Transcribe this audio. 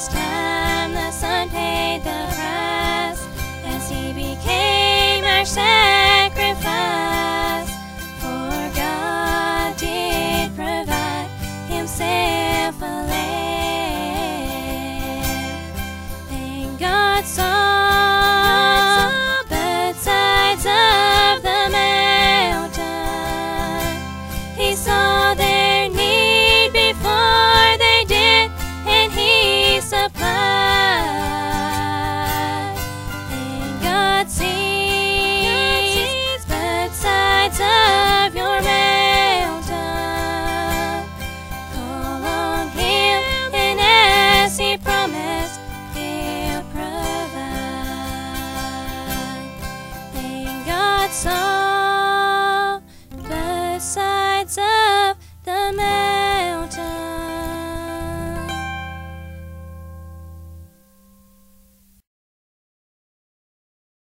this time the Son paid the price, as He became our sacrifice. For God did provide Himself a lamb, and God saw both sides of the mountain. He saw their need before they did, and He supplied. And God sees both sides of your mountain. Call on Him, and as He promised, He'll provide. And God saw